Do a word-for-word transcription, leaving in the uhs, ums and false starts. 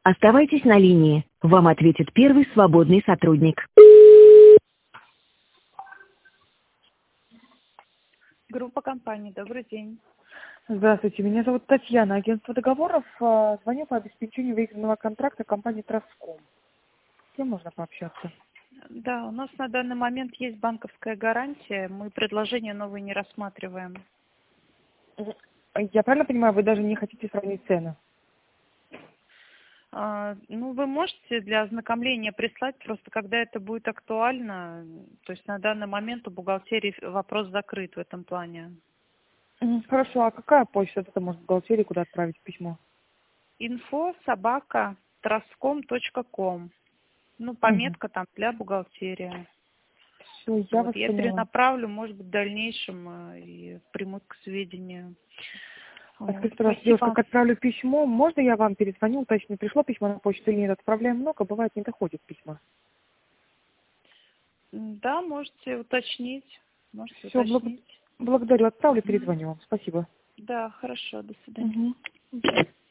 Оставайтесь на линии. Вам ответит первый свободный сотрудник. Группа компаний. Добрый день. Здравствуйте, меня зовут Татьяна, агентство договоров. А, Звоню по обеспечению выигранного контракта компании Траском. С кем можно пообщаться? Да, у нас на данный момент есть банковская гарантия. Мы предложения новые не рассматриваем. Я правильно понимаю, вы даже не хотите сравнить цены? А, ну, вы можете для ознакомления прислать, просто когда это будет актуально. То есть на данный момент у бухгалтерии вопрос закрыт в этом плане. Мгм. Хорошо, а какая почта это может в бухгалтерии, куда отправить письмо? Инфо собака траском точка ком. Ну, Угу. пометка там для бухгалтерии. Все, я Вот, вас я поняла. перенаправлю, может быть, в дальнейшем э, и примут к сведению. А Вот, скажите, пожалуйста, девушка, спасибо. как отправлю письмо, можно я вам перезвоню, уточню, пришло письмо на почту или нет? Отправляем много, бывает не доходит письма. М, Да, можете уточнить. Можете Все, уточнить. благодарю, отправлю, Мгм. перезвоню вам. Спасибо. Да, хорошо, до свидания. Угу.